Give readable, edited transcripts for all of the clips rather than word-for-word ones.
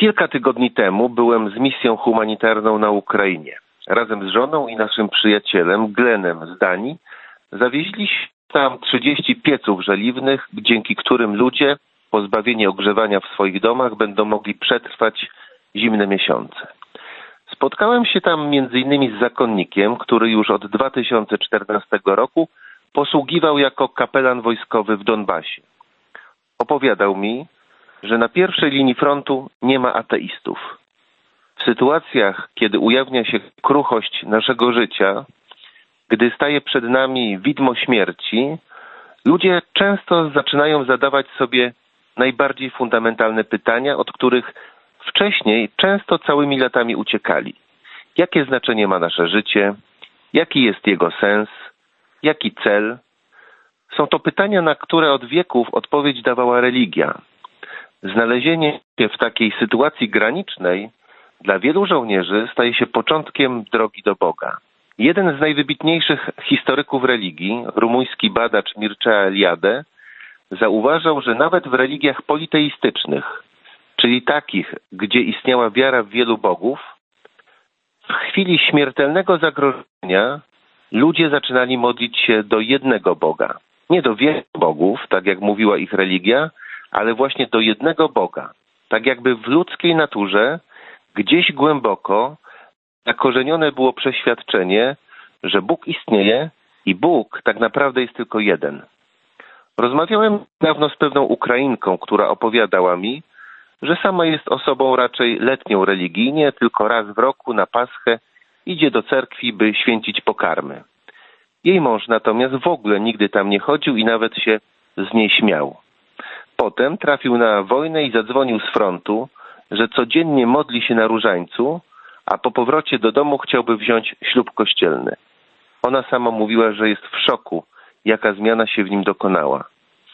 Kilka tygodni temu byłem z misją humanitarną na Ukrainie. Razem z żoną i naszym przyjacielem Glenem z Danii zawieźliśmy tam 30 pieców żeliwnych, dzięki którym ludzie, pozbawieni ogrzewania w swoich domach, będą mogli przetrwać zimne miesiące. Spotkałem się tam m.in. z zakonnikiem, który już od 2014 roku posługiwał jako kapelan wojskowy w Donbasie. Opowiadał mi, że na pierwszej linii frontu nie ma ateistów. W sytuacjach, kiedy ujawnia się kruchość naszego życia, gdy staje przed nami widmo śmierci, ludzie często zaczynają zadawać sobie najbardziej fundamentalne pytania, od których wcześniej często całymi latami uciekali. Jakie znaczenie ma nasze życie? Jaki jest jego sens? Jaki cel? Są to pytania, na które od wieków odpowiedź dawała religia. Znalezienie się w takiej sytuacji granicznej dla wielu żołnierzy staje się początkiem drogi do Boga. Jeden z najwybitniejszych historyków religii, rumuński badacz Mircea Eliade, zauważał, że nawet w religiach politeistycznych, czyli takich, gdzie istniała wiara w wielu bogów, w chwili śmiertelnego zagrożenia ludzie zaczynali modlić się do jednego Boga. Nie do wielu bogów, tak jak mówiła ich religia, ale właśnie do jednego Boga. Tak jakby w ludzkiej naturze gdzieś głęboko zakorzenione było przeświadczenie, że Bóg istnieje i Bóg tak naprawdę jest tylko jeden. Rozmawiałem niedawno z pewną Ukrainką, która opowiadała mi, że sama jest osobą raczej letnią religijnie, tylko raz w roku na Paschę idzie do cerkwi, by święcić pokarmy. Jej mąż natomiast w ogóle nigdy tam nie chodził i nawet się z niej śmiał. Potem trafił na wojnę i zadzwonił z frontu, że codziennie modli się na różańcu, a po powrocie do domu chciałby wziąć ślub kościelny. Ona sama mówiła, że jest w szoku, jaka zmiana się w nim dokonała.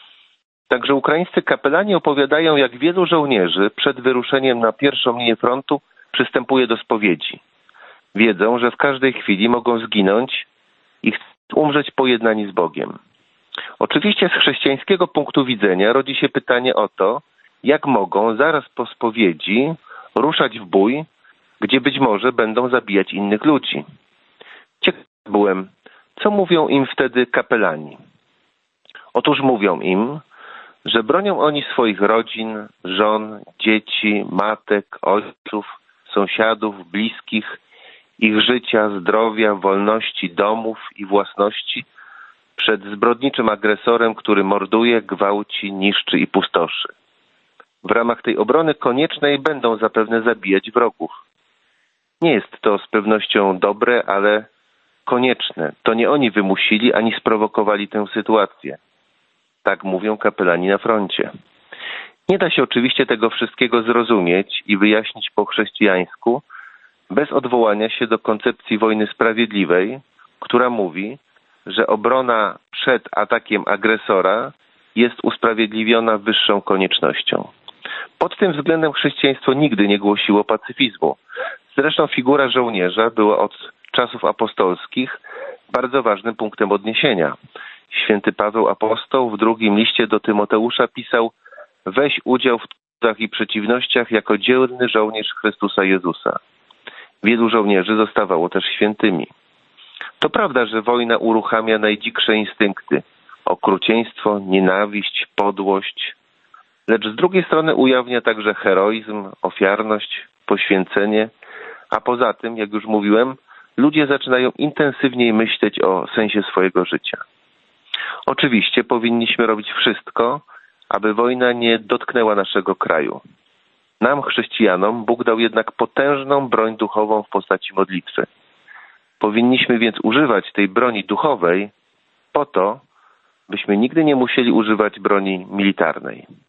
Także ukraińscy kapelani opowiadają, jak wielu żołnierzy przed wyruszeniem na pierwszą linię frontu przystępuje do spowiedzi. Wiedzą, że w każdej chwili mogą zginąć i chcą umrzeć pojednani z Bogiem. Oczywiście z chrześcijańskiego punktu widzenia rodzi się pytanie o to, jak mogą zaraz po spowiedzi ruszać w bój, gdzie być może będą zabijać innych ludzi. Ciekaw byłem, co mówią im wtedy kapelani. Otóż mówią im, że bronią oni swoich rodzin, żon, dzieci, matek, ojców, sąsiadów, bliskich, ich życia, zdrowia, wolności, domów i własności przed zbrodniczym agresorem, który morduje, gwałci, niszczy i pustoszy. W ramach tej obrony koniecznej będą zapewne zabijać wrogów. Nie jest to z pewnością dobre, ale konieczne. To nie oni wymusili ani sprowokowali tę sytuację. Tak mówią kapelani na froncie. Nie da się oczywiście tego wszystkiego zrozumieć i wyjaśnić po chrześcijańsku bez odwołania się do koncepcji wojny sprawiedliwej, która mówi, że obrona przed atakiem agresora jest usprawiedliwiona wyższą koniecznością. Pod tym względem chrześcijaństwo nigdy nie głosiło pacyfizmu. Zresztą figura żołnierza była od czasów apostolskich bardzo ważnym punktem odniesienia. Święty Paweł apostoł w drugim liście do Tymoteusza pisał: weź udział w trudach i przeciwnościach jako dzielny żołnierz Chrystusa Jezusa. Wielu żołnierzy zostawało też świętymi. To prawda, że wojna uruchamia najdziksze instynkty: okrucieństwo, nienawiść, podłość, lecz z drugiej strony ujawnia także heroizm, ofiarność, poświęcenie, a poza tym, jak już mówiłem, ludzie zaczynają intensywniej myśleć o sensie swojego życia. Oczywiście powinniśmy robić wszystko, aby wojna nie dotknęła naszego kraju. Nam, chrześcijanom, Bóg dał jednak potężną broń duchową w postaci modlitwy. Powinniśmy więc używać tej broni duchowej po to, byśmy nigdy nie musieli używać broni militarnej.